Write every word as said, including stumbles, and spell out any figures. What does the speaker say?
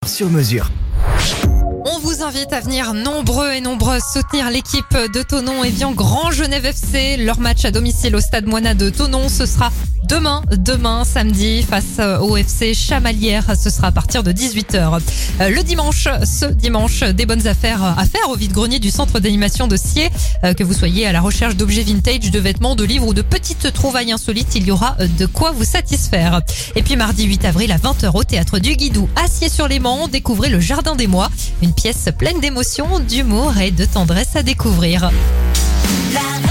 sur mesure. On vous invite à venir nombreux et nombreuses soutenir l'équipe de Thonon Évian Grand Genève F C. Leur match à domicile au stade Moina de Thonon, ce sera demain, demain samedi face au F C Chamalières. Ce sera à partir de dix-huit heures. Le dimanche, ce dimanche, des bonnes affaires à faire au vide-grenier du centre d'animation de Sciez. Que vous soyez à la recherche d'objets vintage, de vêtements, de livres ou de petites trouvailles insolites, il y aura de quoi vous satisfaire. Et puis mardi huit avril à vingt heures au théâtre du Guidou à Sciez-sur-Léman, découvrez le Jardin des Mois, une pièce pleine d'émotions, d'humour et de tendresse à découvrir. La